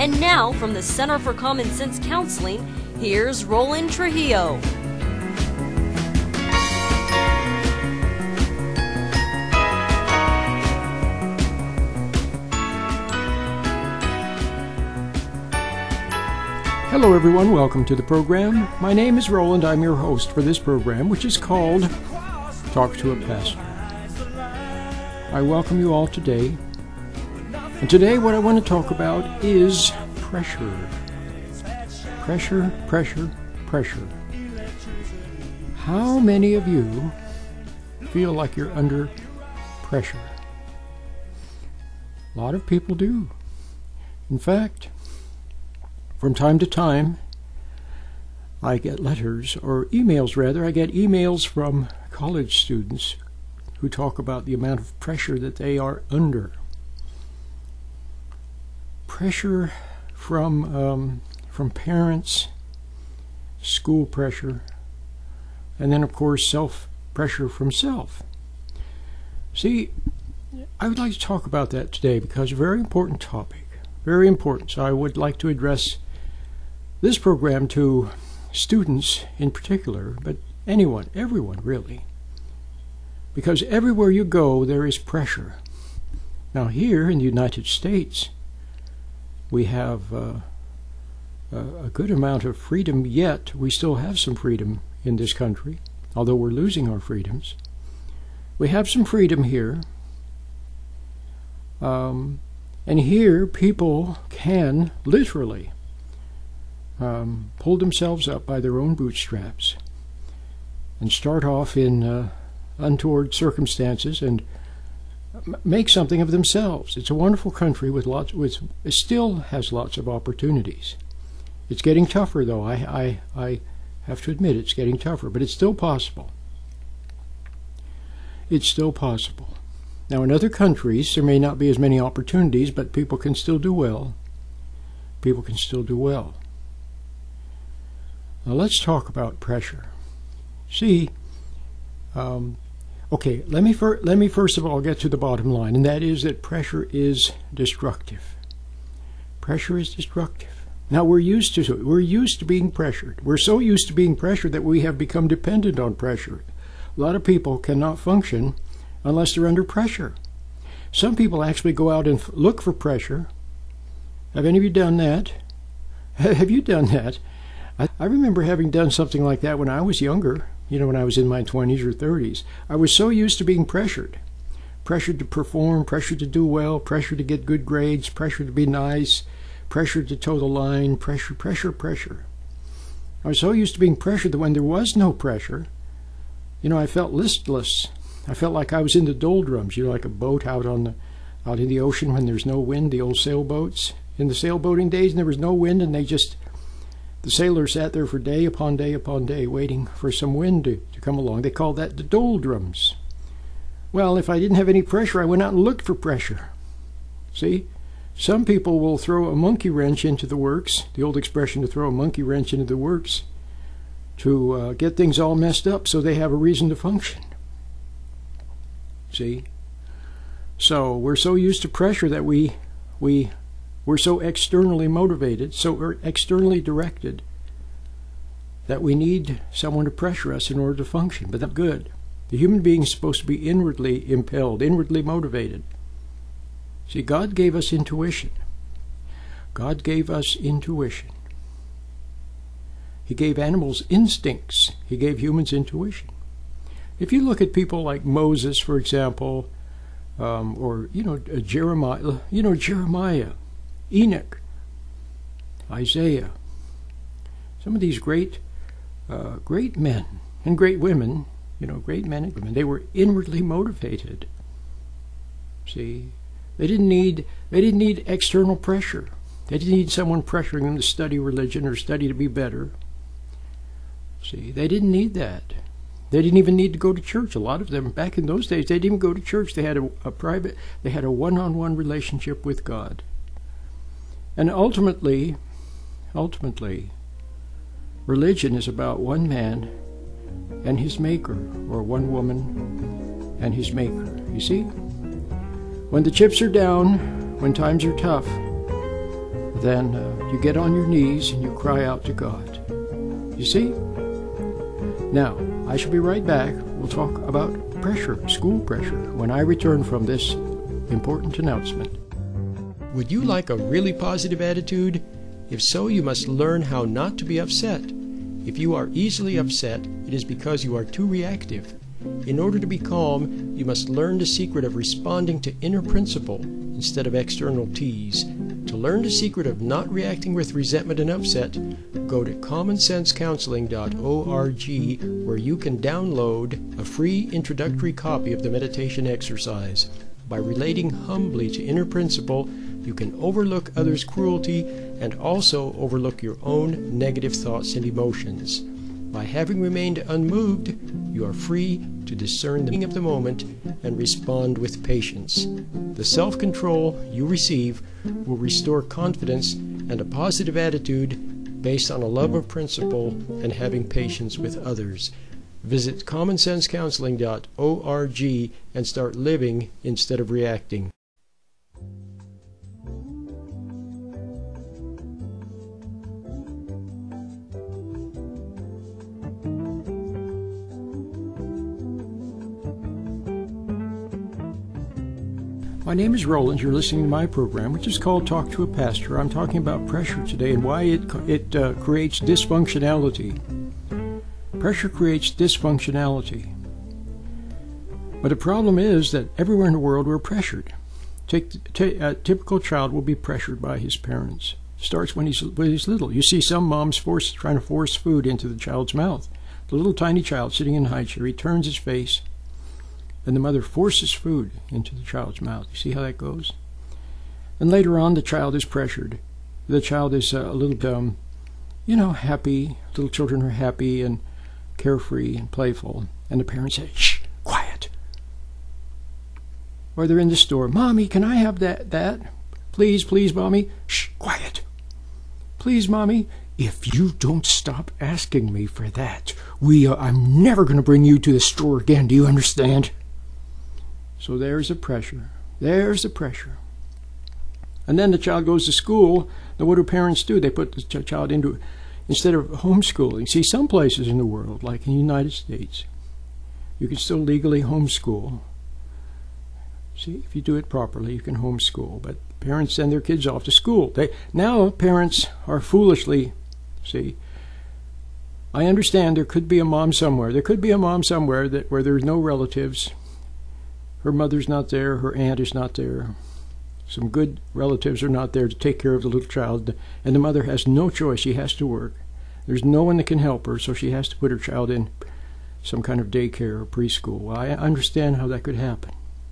And now, from the Center for Common Sense Counseling, here's Roland Trujillo. Hello everyone, welcome to the program. My name is Roland. I'm your host for this program, which is called Talk to a Pastor. I welcome you all today. And today what I want to talk about is pressure. Pressure, pressure, pressure. How many of you feel like you're under pressure? A lot of people do. In fact, from time to time, I get letters, or emails rather, I get emails from college students who talk about the amount of pressure that they are under. Pressure from parents, school pressure, and then of course self-pressure from self. See, I would like to talk about that today because a very important topic, very important. So I would like to address this program to students in particular, but anyone, everyone really. Because everywhere you go, there is pressure. Now here in the United States, we have a good amount of freedom, yet we still have some freedom in this country, although we're losing our freedoms. We have some freedom here. And here people can literally pull themselves up by their own bootstraps and start off in untoward circumstances and make something of themselves. It's a wonderful country it still has lots of opportunities. It's getting tougher, though. I have to admit it's getting tougher, but it's still possible. It's still possible. Now, in other countries, there may not be as many opportunities, but people can still do well. People can still do well. Now let's talk about pressure. See, okay, let me first of all get to the bottom line, and that is that pressure is destructive. Pressure is destructive. Now we're used to being pressured. We're so used to being pressured that we have become dependent on pressure. A lot of people cannot function unless they're under pressure. Some people actually go out and look for pressure. Have any of you done that? Have you done that? I remember having done something like that when I was younger, when I was in my 20s or 30s. I was so used to being pressured. Pressured to perform, pressured to do well, pressured to get good grades, pressured to be nice, pressured to toe the line, pressure, pressure, pressure. I was so used to being pressured that when there was no pressure, I felt listless. I felt like I was in the doldrums, like a boat out in the ocean when there's no wind, the old sailboats. In the sailboating days, and there was no wind, and the sailors sat there for day upon day upon day waiting for some wind to come along. They called that the doldrums. Well, if I didn't have any pressure, I went out and looked for pressure. See? Some people will throw a monkey wrench into the works, the old expression to throw a monkey wrench into the works, to get things all messed up so they have a reason to function. See? So we're so used to pressure that we're so externally motivated, so externally directed, that we need someone to pressure us in order to function. But that's good. The human being is supposed to be inwardly impelled, inwardly motivated. See, God gave us intuition. God gave us intuition. He gave animals instincts. He gave humans intuition. If you look at people like Moses, for example, or Jeremiah, Enoch, Isaiah, some of these great men and great women, great men and women, they were inwardly motivated. See, they didn't need external pressure. They didn't need someone pressuring them to study religion or study to be better. See, they didn't need that. They didn't even need to go to church. A lot of them, back in those days, they didn't even go to church. They had a one-on-one relationship with God. And ultimately, religion is about one man and his maker, or one woman and his maker. You see? When the chips are down, when times are tough, then you get on your knees and you cry out to God. You see? Now, I shall be right back. We'll talk about pressure, school pressure, when I return from this important announcement. Would you like a really positive attitude? If so, you must learn how not to be upset. If you are easily upset, it is because you are too reactive. In order to be calm, you must learn the secret of responding to inner principle instead of external tease. To learn the secret of not reacting with resentment and upset, go to commonsensecounseling.org, where you can download a free introductory copy of the meditation exercise. By relating humbly to inner principle, you can overlook others' cruelty and also overlook your own negative thoughts and emotions. By having remained unmoved, you are free to discern the meaning of the moment and respond with patience. The self-control you receive will restore confidence and a positive attitude based on a love of principle and having patience with others. Visit commonsensecounseling.org and start living instead of reacting. My name is Roland. You're listening to my program, which is called Talk to a Pastor. I'm talking about pressure today and why it creates dysfunctionality. Pressure creates dysfunctionality. But the problem is that everywhere in the world we're pressured. A typical child will be pressured by his parents. Starts when he's little. You see some moms trying to force food into the child's mouth. The little tiny child sitting in a high chair, he turns his face, and the mother forces food into the child's mouth. You see how that goes? And later on, the child is pressured. The child is a little, happy. Little children are happy and carefree and playful. And the parents say, "Shh, quiet." Or they're in the store. "Mommy, can I have that? Please, Mommy. Shh, quiet. Please, Mommy. If you don't stop asking me for that, I'm never going to bring you to the store again. Do you understand?" So there's the pressure. There's the pressure. And then the child goes to school. Now what do parents do? They put the child into, instead of homeschooling. See, some places in the world, like in the United States, you can still legally homeschool. See, if you do it properly, you can homeschool. But parents send their kids off to school. Now parents are foolishly, see, I understand there could be a mom somewhere. There could be a mom somewhere where there's no relatives. Her mother's not there. Her aunt is not there. Some good relatives are not there to take care of the little child. And the mother has no choice. She has to work. There's no one that can help her, so she has to put her child in some kind of daycare or preschool. Well, I understand how that could happen.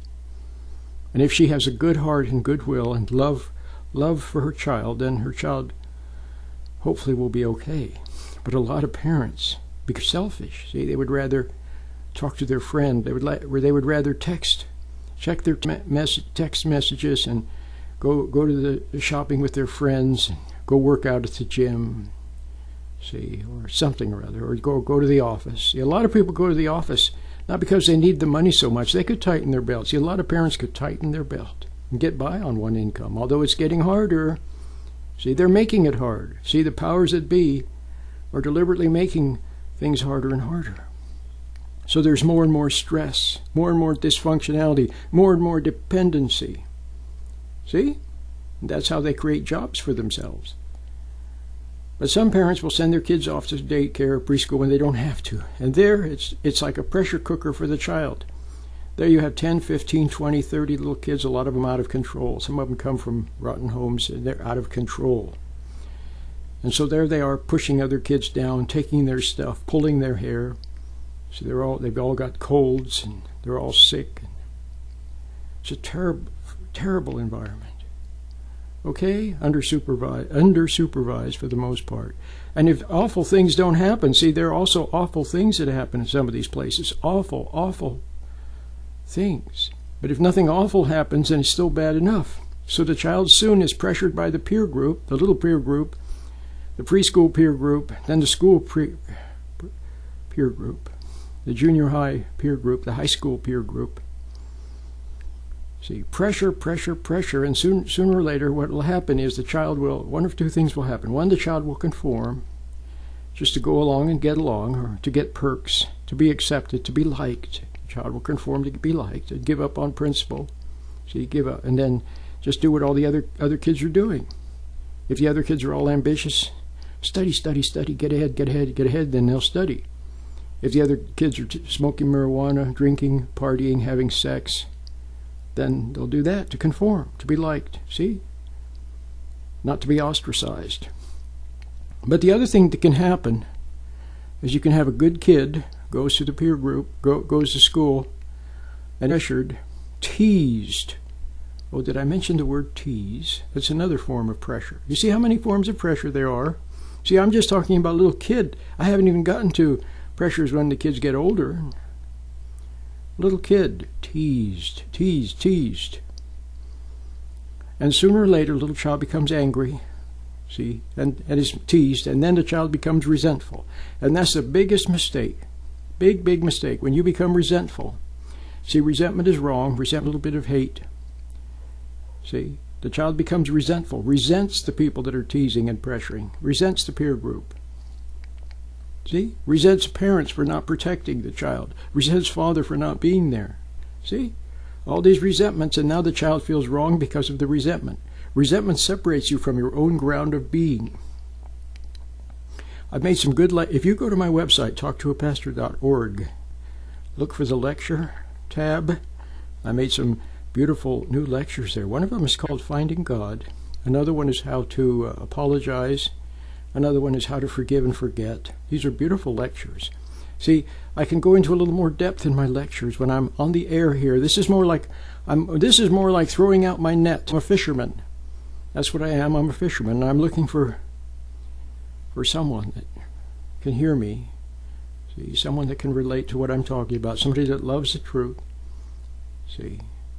And if she has a good heart and goodwill and love for her child, then her child hopefully will be okay. But a lot of parents, because selfish, see, they would rather talk to their friend. They would rather check their text messages and go to the shopping with their friends, and go work out at the gym, see, or something or other, or go to the office. See, a lot of people go to the office not because they need the money so much. They could tighten their belt. See, a lot of parents could tighten their belt and get by on one income, although it's getting harder. See, they're making it hard. See, the powers that be are deliberately making things harder and harder. So there's more and more stress, more and more dysfunctionality, more and more dependency. See? And that's how they create jobs for themselves. But some parents will send their kids off to daycare or preschool when they don't have to. And there, it's like a pressure cooker for the child. There you have 10, 15, 20, 30 little kids, a lot of them out of control. Some of them come from rotten homes, and they're out of control. And so there they are, pushing other kids down, taking their stuff, pulling their hair. So they've all got colds, and they're all sick. It's a terrible, terrible environment. Okay? Undersupervised for the most part. And if awful things don't happen, see, there are also awful things that happen in some of these places. Awful, awful things. But if nothing awful happens, then it's still bad enough. So the child soon is pressured by the peer group, the little peer group, the preschool peer group, then the school peer group, the junior high peer group, the high school peer group. See, pressure, pressure, pressure, and sooner or later what will happen is the child will, one of two things will happen. One, the child will conform, just to go along and get along, or to get perks, to be accepted, to be liked. The child will conform to be liked, and give up on principle. See, give up, and then just do what all the other kids are doing. If the other kids are all ambitious, study, study, study, get ahead, get ahead, get ahead, then they'll study. If the other kids are smoking marijuana, drinking, partying, having sex, then they'll do that to conform, to be liked. See? Not to be ostracized. But the other thing that can happen is you can have a good kid, goes to the peer group, goes to school, and pressured, teased. Oh, did I mention the word tease? That's another form of pressure. You see how many forms of pressure there are? See, I'm just talking about a little kid. I haven't even gotten to pressures when the kids get older. Little kid, teased, teased, teased. And sooner or later, little child becomes angry, see, and is teased, and then the child becomes resentful. And that's the biggest mistake, big, big mistake, when you become resentful. See, resentment is wrong, resent a little bit of hate. See, the child becomes resentful, resents the people that are teasing and pressuring, resents the peer group. See, resents parents for not protecting the child, resents father for not being there. See, all these resentments, and now the child feels wrong because of the resentment. Resentment separates you from your own ground of being. I've made some good, if you go to my website, talktoapastor.org, look for the lecture tab. I made some beautiful new lectures there. One of them is called Finding God. Another one is how to apologize. Another one is how to forgive and forget. These are beautiful lectures. See, I can go into a little more depth in my lectures when I'm on the air here. This is more like throwing out my net. I'm a fisherman. That's what I am. I'm a fisherman, and I'm looking for someone that can hear me. See, someone that can relate to what I'm talking about. Somebody that loves the truth. See.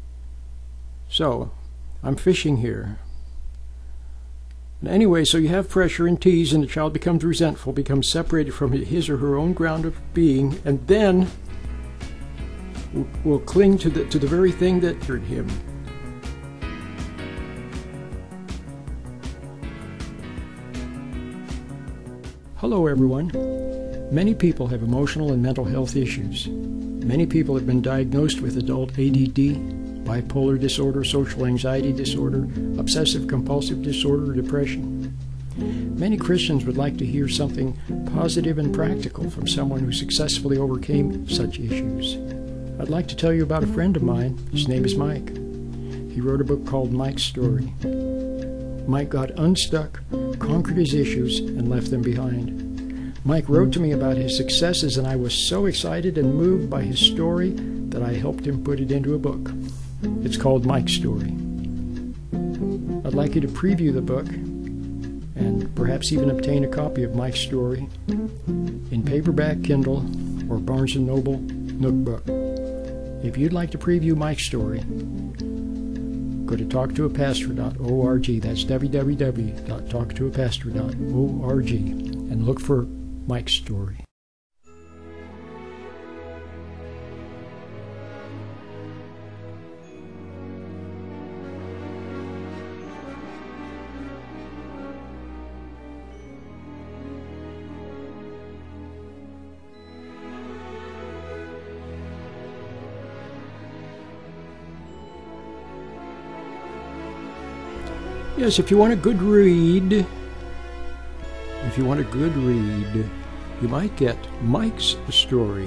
So, I'm fishing here. And anyway, so you have pressure and tease, and the child becomes resentful, becomes separated from his or her own ground of being, and then will cling to the very thing that hurt him. Hello, everyone. Many people have emotional and mental health issues. Many people have been diagnosed with adult ADD, bipolar disorder, social anxiety disorder, obsessive-compulsive disorder, depression. Many Christians would like to hear something positive and practical from someone who successfully overcame such issues. I'd like to tell you about a friend of mine. His name is Mike. He wrote a book called Mike's Story. Mike got unstuck, conquered his issues, and left them behind. Mike wrote to me about his successes, and I was so excited and moved by his story that I helped him put it into a book. It's called Mike's Story. I'd like you to preview the book and perhaps even obtain a copy of Mike's Story in paperback, Kindle, or Barnes & Noble Nook Book. If you'd like to preview Mike's Story, go to talktoapastor.org. That's www.talktoapastor.org, and look for Mike's Story. Yes, if you want a good read, you might get Mike's Story.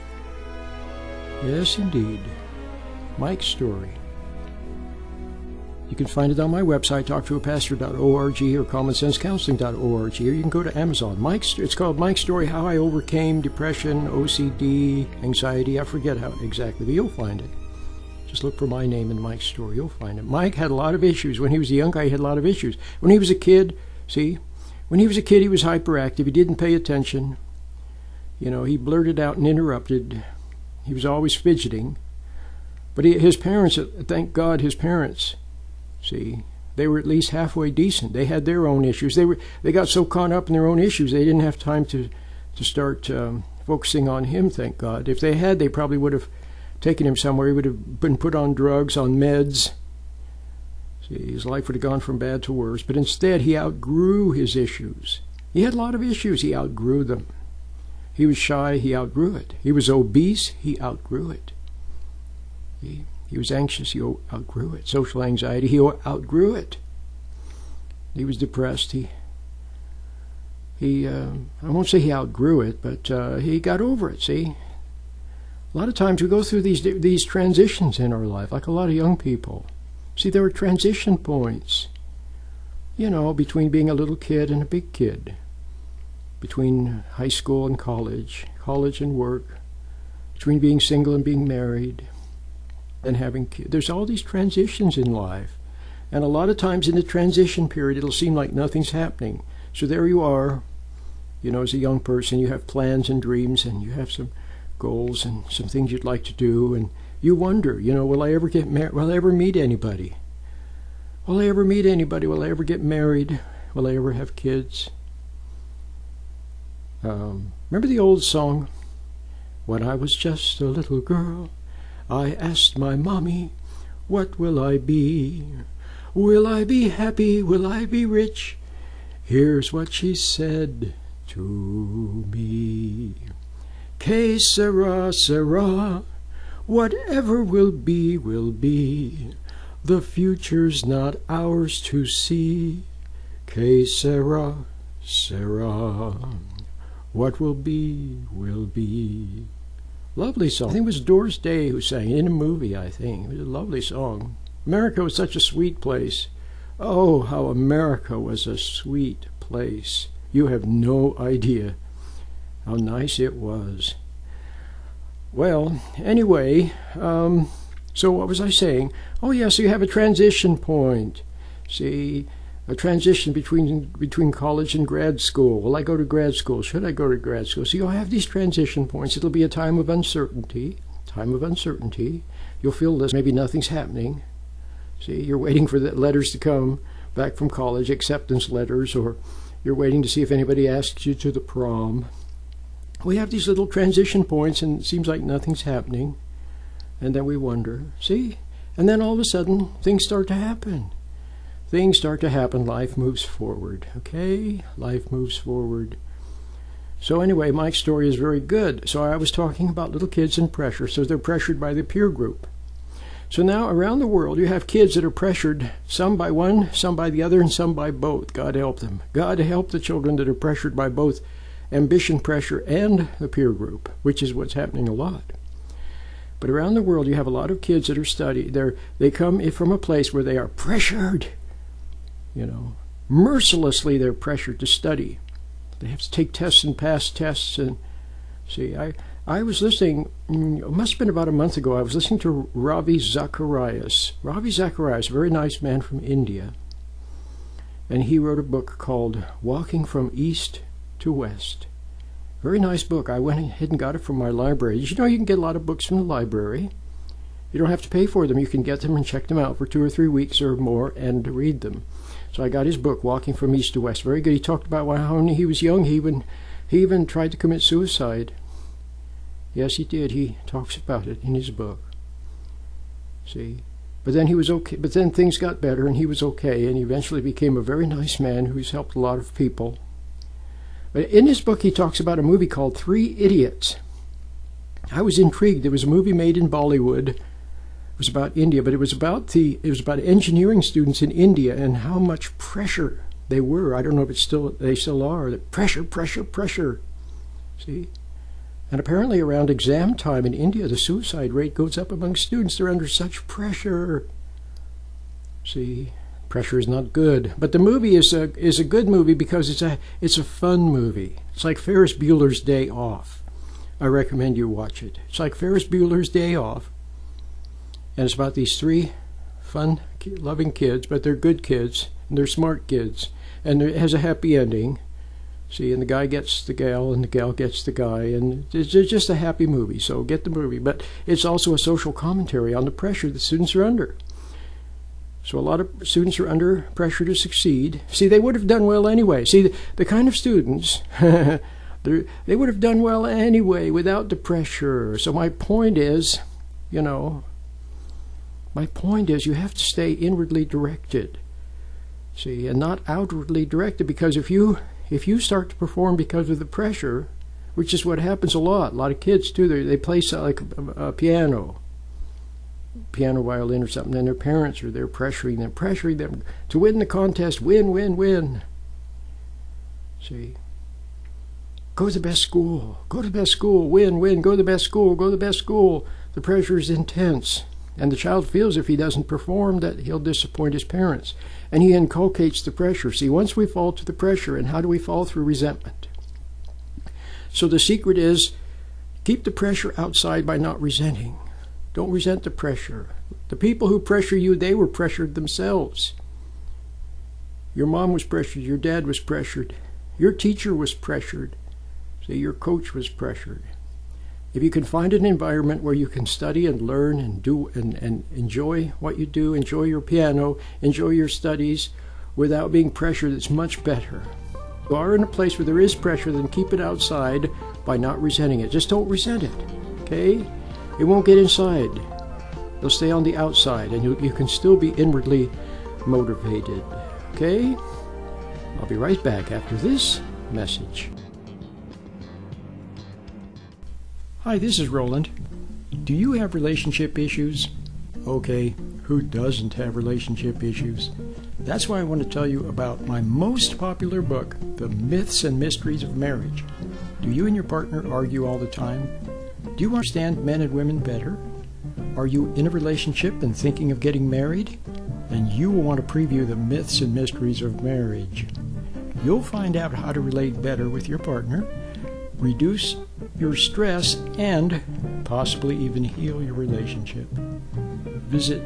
Yes, indeed. Mike's Story. You can find it on my website, talktoapastor.org or commonsensecounseling.org, or you can go to Amazon. It's called Mike's Story, How I Overcame Depression, OCD, Anxiety. I forget how exactly, but you'll find it. Just look for my name in Mike's Story. You'll find it. Mike had a lot of issues. When he was a young guy, he had a lot of issues. When he was a kid, he was hyperactive. He didn't pay attention. He blurted out and interrupted. He was always fidgeting. But his parents, thank God, they were at least halfway decent. They had their own issues. They got so caught up in their own issues, they didn't have time to start focusing on him, thank God. If they had, they probably would have taken him somewhere. He would have been put on drugs, on meds. See, his life would have gone from bad to worse. But instead, he outgrew his issues. He had a lot of issues. He outgrew them. He was shy. He outgrew it. He was obese. He outgrew it. He was anxious. He outgrew it. Social anxiety. He outgrew it. He was depressed. I won't say he outgrew it, but he got over it. See, a lot of times we go through these transitions in our life, like a lot of young people. See, there are transition points, between being a little kid and a big kid, between high school and college and work, between being single and being married, and having kids. There's all these transitions in life, and a lot of times in the transition period, it'll seem like nothing's happening. So there you are. As a young person, you have plans and dreams, and you have some goals and some things you'd like to do, and you wonder, will I ever get married? Will I ever meet anybody? Will I ever meet anybody? Will I ever get married? Will I ever have kids? Remember the old song? When I was just a little girl, I asked my mommy, what will I be? Will I be happy? Will I be rich? Here's what she said to me. Que sera, sera, whatever will be, will be. The future's not ours to see. Que sera, sera, what will be, will be. Lovely song. I think it was Doris Day who sang it in a movie, I think. It was a lovely song. America was such a sweet place. Oh, how America was a sweet place. You have no idea how nice it was. Well, anyway, so what was I saying? Oh, yeah, so you have a transition point. See, a transition between college and grad school. Will I go to grad school? Should I go to grad school? So you'll have these transition points. It'll be a time of uncertainty. You'll feel this. Maybe nothing's happening. See, you're waiting for the letters to come back from college, acceptance letters, or you're waiting to see if anybody asks you to the prom. We have these little transition points, and it seems like nothing's happening. And then we wonder, see? And then all of a sudden, things start to happen. Things start to happen. Life moves forward, okay? Life moves forward. So anyway, Mike's story is very good. So I was talking about little kids and pressure. So they're pressured by the peer group. So now around the world, you have kids that are pressured, some by one, some by the other, and some by both. God help them. God help the children that are pressured by both ambition, pressure, and the peer group, which is what's happening a lot. But around the world, you have a lot of kids that are studying. They come from a place where they are pressured. Mercilessly they're pressured to study. They have to take tests and pass tests. And see, I was listening, it must have been about a month ago, I was listening to Ravi Zacharias. Ravi Zacharias, a very nice man from India. And he wrote a book called Walking from East to West. Very nice book. I went ahead and got it from my library. You can get a lot of books from the library. You don't have to pay for them. You can get them and check them out for 2 or 3 weeks or more and read them. So I got his book, Walking from East to West. Very good. He talked about how when he was young, he even tried to commit suicide. Yes, he did. He talks about it in his book. See? But then he was okay. But then things got better, and he was okay, and he eventually became a very nice man who's helped a lot of people. But in his book, he talks about a movie called 3 Idiots. I was intrigued. There was a movie made in Bollywood. It was about India, but it was about engineering students in India and how much pressure they were. I don't know if they still are. Pressure. See? And apparently around exam time in India, the suicide rate goes up among students. They're under such pressure. See? Pressure is not good. But the movie is a good movie because it's a fun movie. It's like Ferris Bueller's Day Off. I recommend you watch it. It's like Ferris Bueller's Day Off. And it's about these 3 fun, loving kids, but they're good kids, and they're smart kids. And it has a happy ending. See, and the guy gets the gal, and the gal gets the guy, and it's just a happy movie. So get the movie. But it's also a social commentary on the pressure that students are under. So a lot of students are under pressure to succeed. See, they would have done well anyway. See, the kind of students, they would have done well anyway without the pressure. So my point is, you know. My point is you have to stay inwardly directed, see, and not outwardly directed, because if you start to perform because of the pressure, which is what happens a lot of kids do, they play like a piano, violin or something, and their parents are there pressuring them to win the contest, win. See, go to the best school, win, go to the best school. The pressure is intense, and the child feels if he doesn't perform that he'll disappoint his parents, and he inculcates the pressure. See, once we fall to the pressure, and how do we fall? Through resentment. So the secret is keep the pressure outside by not resenting. Don't resent the pressure. The people who pressure you, they were pressured themselves. Your mom was pressured, your dad was pressured, your teacher was pressured, so your coach was pressured. If you can find an environment where you can study and learn and do and enjoy what you do, enjoy your piano, enjoy your studies without being pressured, it's much better. If you are in a place where there is pressure, then keep it outside by not resenting it. Just don't resent it, okay? It won't get inside. It'll stay on the outside, and you can still be inwardly motivated, okay? I'll be right back after this message. Hi, this is Roland. Do you have relationship issues? Okay, who doesn't have relationship issues? That's why I want to tell you about my most popular book, The Myths and Mysteries of Marriage. Do you and your partner argue all the time? Do you understand men and women better? Are you in a relationship and thinking of getting married? Then you will want to preview The Myths and Mysteries of Marriage. You'll find out how to relate better with your partner, reduce your stress, and possibly even heal your relationship. Visit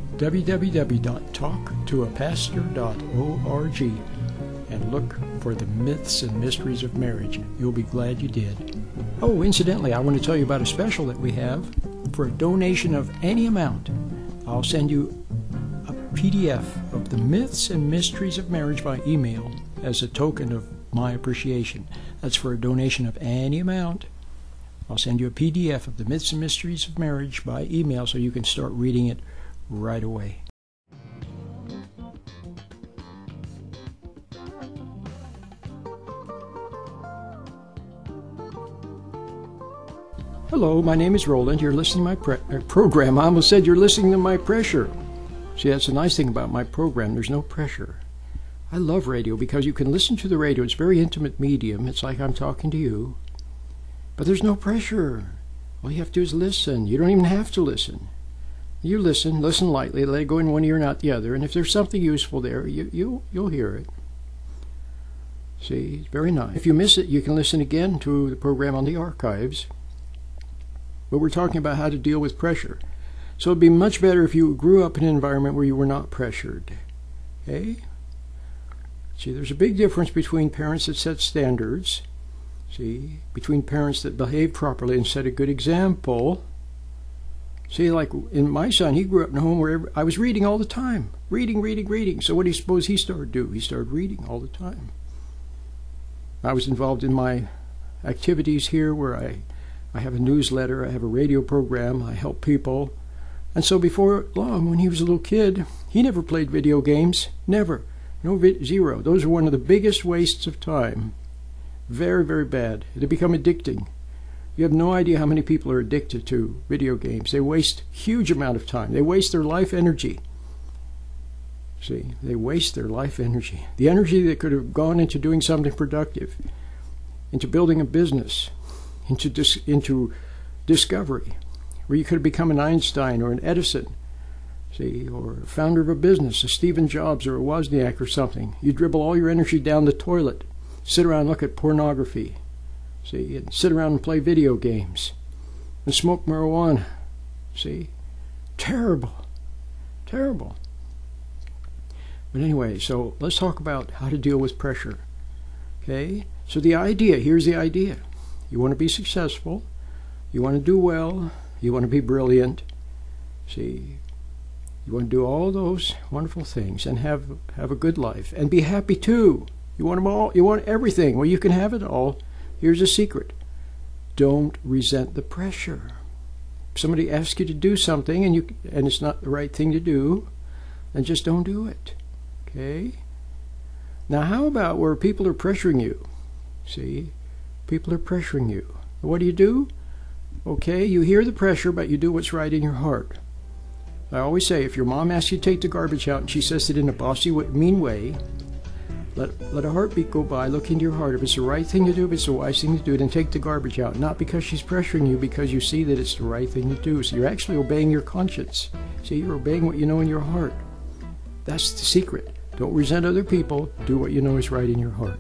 www.talktoapastor.org and look for The Myths and Mysteries of Marriage. You'll be glad you did. Oh, incidentally, I want to tell you about a special that we have. For a donation of any amount, I'll send you a PDF of The Myths and Mysteries of Marriage by email as a token of my appreciation. That's for a donation of any amount. I'll send you a PDF of The Myths and Mysteries of Marriage by email so you can start reading it right away. Hello, my name is Roland. You're listening to my program. I almost said you're listening to my pressure. See, that's the nice thing about my program. There's no pressure. I love radio because you can listen to the radio. It's a very intimate medium. It's like I'm talking to you. But there's no pressure. All you have to do is listen. You don't even have to listen. You listen lightly, let it go in one ear, not the other. And if there's something useful there, you'll hear it. See, it's very nice. If you miss it, you can listen again to the program on the archives. But we're talking about how to deal with pressure. So it'd be much better if you grew up in an environment where you were not pressured. Okay? See, there's a big difference between parents that set standards, see, between parents that behave properly and set a good example. See, like in my son, he grew up in a home where I was reading all the time. Reading. So what do you suppose he started to do? He started reading all the time. I was involved in my activities here where I have a newsletter, I have a radio program, I help people. And so before long, when he was a little kid, he never played video games. Never. Zero. Those are one of the biggest wastes of time. Very, very bad. They become addicting. You have no idea how many people are addicted to video games. They waste huge amount of time. They waste their life energy. See, they waste their life energy. The energy that could have gone into doing something productive, into building a business, into discovery, where you could have become an Einstein or an Edison, see, or a founder of a business, a Stephen Jobs or a Wozniak or something. You dribble all your energy down the toilet, sit around and look at pornography, see, and sit around and play video games, and smoke marijuana, see. Terrible. But anyway, so let's talk about how to deal with pressure, okay? So here's the idea. You want to be successful, you want to do well, you want to be brilliant, see, you want to do all those wonderful things and have a good life and be happy too. You want them all, you want everything. Well, you can have it all. Here's a secret. Don't resent the pressure. somebody asks you to do something and it's not the right thing to do, then just don't do it. Okay? Now how about where people are pressuring you? See? People are pressuring you. What do? Okay, you hear the pressure, but you do what's right in your heart. I always say, if your mom asks you to take the garbage out and she says it in a bossy, mean way, let a heartbeat go by, look into your heart. If it's the right thing to do, if it's the wise thing to do, then take the garbage out. Not because she's pressuring you, because you see that it's the right thing to do. So you're actually obeying your conscience. See, you're obeying what you know in your heart. That's the secret. Don't resent other people. Do what you know is right in your heart.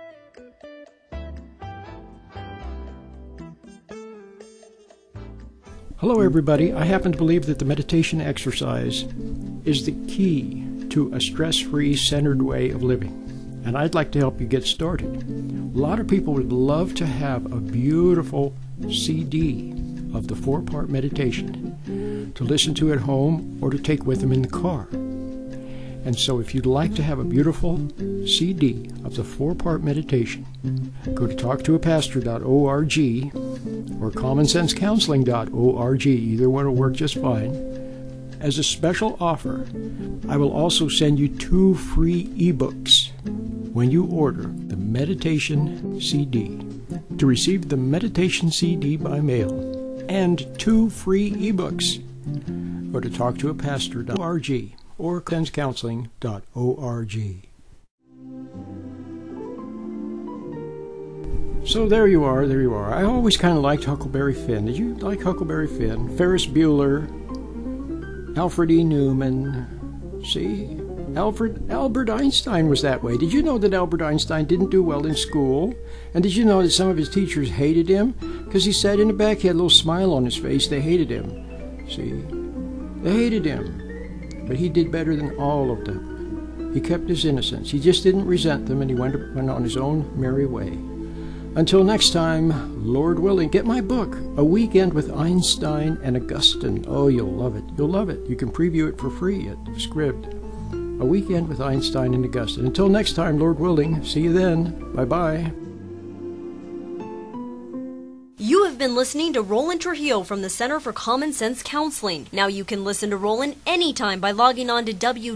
Hello everybody. I happen to believe that the meditation exercise is the key to a stress-free, centered way of living. And I'd like to help you get started. A lot of people would love to have a beautiful CD of the 4-part meditation to listen to at home or to take with them in the car. And so if you'd like to have a beautiful CD of the 4-part meditation, go to talktoapastor.org or commonsensecounseling.org. Either one will work just fine. As a special offer, I will also send you 2 free ebooks when you order the meditation CD. To receive the meditation CD by mail and 2 free ebooks, go to talktoapastor.org or commonsensecounseling.org. So there you are. I always kind of liked Huckleberry Finn. Did you like Huckleberry Finn? Ferris Bueller, Alfred E. Newman. See? Albert Einstein was that way. Did you know that Albert Einstein didn't do well in school? And did you know that some of his teachers hated him? Because he sat in the back, he had a little smile on his face. They hated him. See? They hated him. But he did better than all of them. He kept his innocence. He just didn't resent them, and he went on his own merry way. Until next time, Lord willing, get my book, A Weekend with Einstein and Augustine. Oh, you'll love it. You'll love it. You can preview it for free at Scribd. A Weekend with Einstein and Augustine. Until next time, Lord willing, see you then. Bye-bye. You have been listening to Roland Trujillo from the Center for Common Sense Counseling. Now you can listen to Roland anytime by logging on to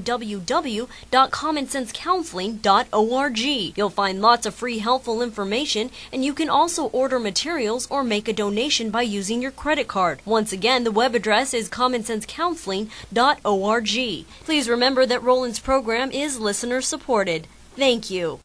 www.commonsensecounseling.org. You'll find lots of free helpful information, and you can also order materials or make a donation by using your credit card. Once again, the web address is commonsensecounseling.org. Please remember that Roland's program is listener supported. Thank you.